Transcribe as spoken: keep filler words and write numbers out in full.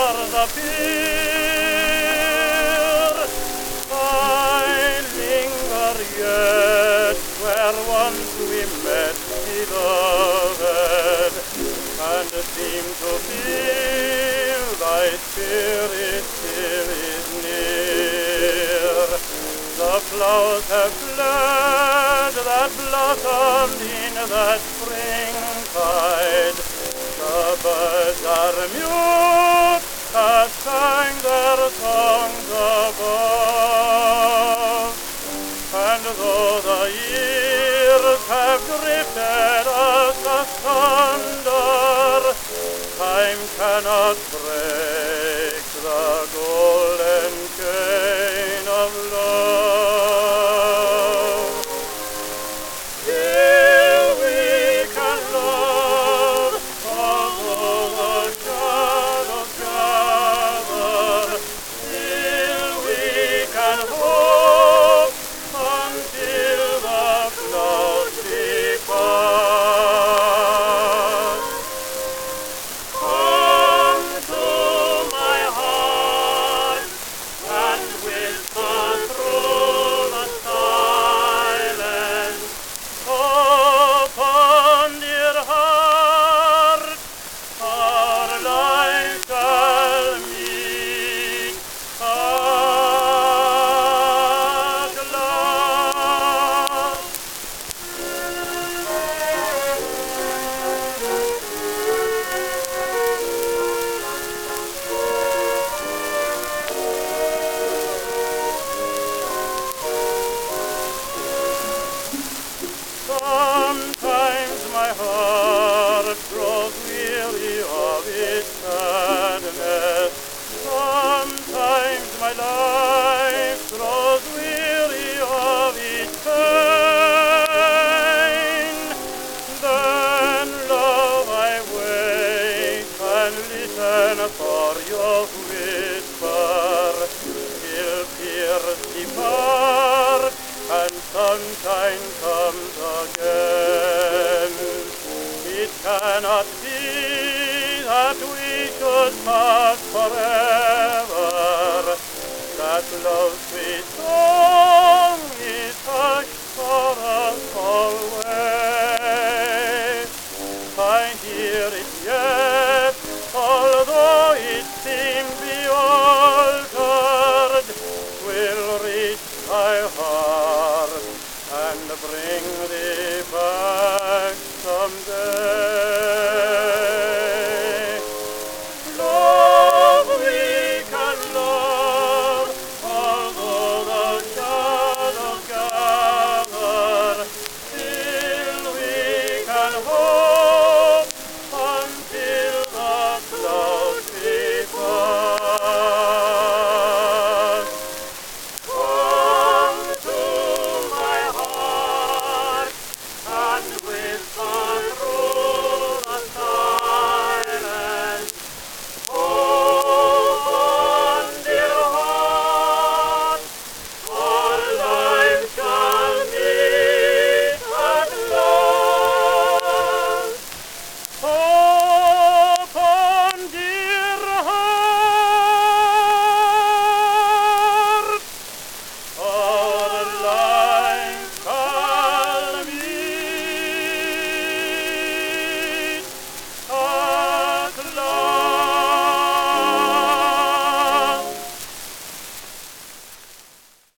stars appear. I linger yet where once we met, beloved, and seem to feel thy spirit still is near. The flowers have fled that blossomed in that springtide. The birds are mute, have sang their songs above. And though the years have drifted us asunder, time cannot break the golden chain of love. Still we can love, although the shadows gather. Still we can hope until the clouds depart. Come to my heart and whisper through the silence. Open, dear heart, our life shall meet at last. Sometimes my heart grows weary of its sadness. Sometimes my life grows weary of its pain. Then, love, I wait and listen for your whisper. Till tears depart and sunshine comes again. It cannot be that we should part forever, that love's sweet